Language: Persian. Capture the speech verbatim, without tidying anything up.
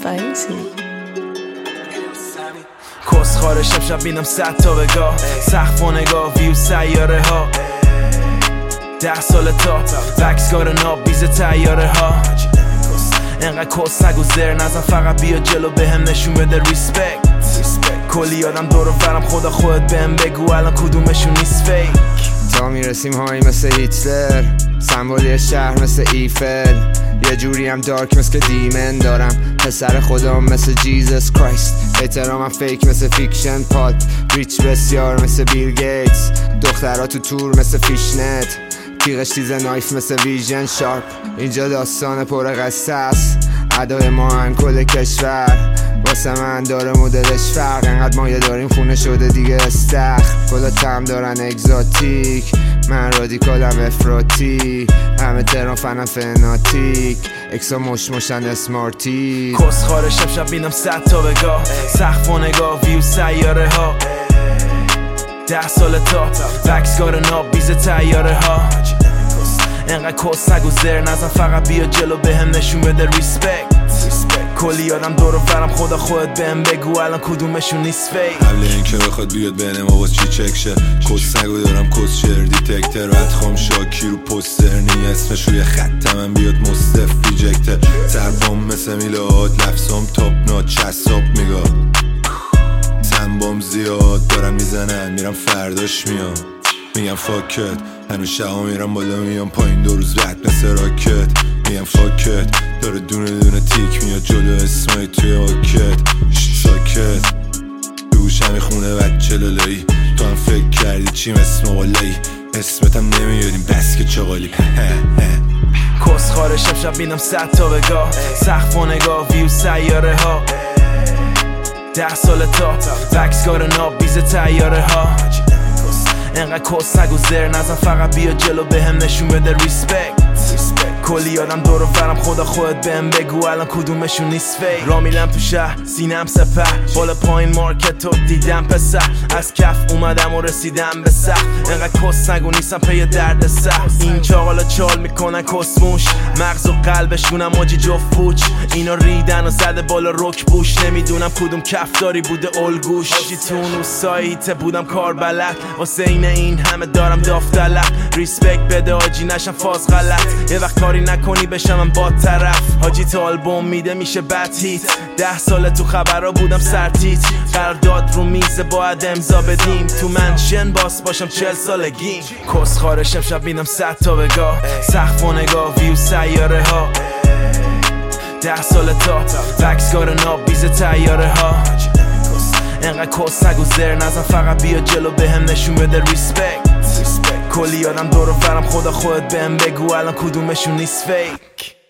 فایزی کس خاره شب شب بینم صد تا بگاه سقف و نگاه ویو سیاره ها ده سال تا بکسگار ناب بیز تیاره ها انقدر کس نگو زر نزن فقط بیا جلو بهم نشون بده ریسپکت کلی آدم دور و برم خدا خودت بهم بگو الان کدومشون نیست فیک تا میرسیم هایی مثل هیتلر سمبولی شهر مثل ایفل یه جوری هم دارک مثل دیمن دارم پسر خودم مثل جیزس کرایست احترامم فیک مثل فیکشن پاد ریچ بسیار مثل بیل گیتس دخترها تو تور مثل فیشنت تیغش تیز نایف مثل ویژن شارپ اینجا داستان پر قصه است ادای ما هم کل کشور واسه من داره مدلش فرق انقدر مایه داریم خونه شده دیگه استخ کلا تم دارن اگزاتیک من رادیکالم افراطی همه تهران فنم فناتیک اکسا مش مشن اسمارتی کس خاره شب شب بینم صد تا بگاه سقف و نگاه ویو سیاره ها ده سال تا بکسگار ناب بیز تیاره ها انقدر کس نگو زر نزن فقط بیا جلو بهم نشون بده ریسپکت کلی آدم دور و برم خدا خودت بهم بگو الان کدومشون نیست فیک قبل اینکه بخواد بیاد بین ما باز چی چک شه کس نگو دارم کس شر دیتکتر ادخام شاکی رو پوستر نی اسمش روی خط من بیاد مستف ریجکتر سربام مثل میلاد لفظام تاپ نات چساب میگا سنبام زیاد دارم میزنن میرم فرداش میام میگم فاکت هنوز شبا میرم بالا میام پایین دو روز بعد مثل راکت میگم فاکت داره دونه دونه تیک میاد جلو اسمای توی آکت ساکت دوش همی خونه بچه لالایی تو هم فکر کردی چیم اسم غالایی اسمتم نمیاریم بس که چغالی کس خاره شب شب بینم صد تا بگاه سقف و نگاه ویو سیاره ها ده سال تا بکسگار ناب بیز تیاره ها انقدر کس نگو زر نزن فقط بیا جلو بهم نشون بده ریسپکت کلی آدم دور و برم خدا خودت بهم بگو الان کدومشون نیست فیک را میرم تو شهر سینم سپر بالا پایین مارکت رو دیدم پسر از کف اومدم و رسیدم به سخت انقدر کس نگو نیستم پی درد سخت این چاقالا چال میکنن کسموش مغز و قلبشونم آجی جفت پوچ اینا ریدن و زده بالا رک بوش نمیدونم کدوم کفداری بوده الگوش آجی تو اون سایت بودم کار بلد واسه این این همه دارم دافتلق ریسپکت بده آجی نشم فاز غلط یه وقت کاری نکنی بشم من با طرف حاجی تا آلبوم میده میشه بد هیت ده ساله تو خبرها بودم سرتیت قرارداد رو میزه باید امضا بدیم تو منشن باس باشم چل سالگیم کس خاره شب شب بینم صد تا بگاه سقف و نگاه ویو سیاره ها ده ساله تا بکسگار ناب بیز تیاره ها انقدر کس نگو زر نزن فقط بیا جلو بهم نشون بده ریسپکت کلی آدم دور و برم خدا خودت بهم بگو الان کدومشون نیست فیک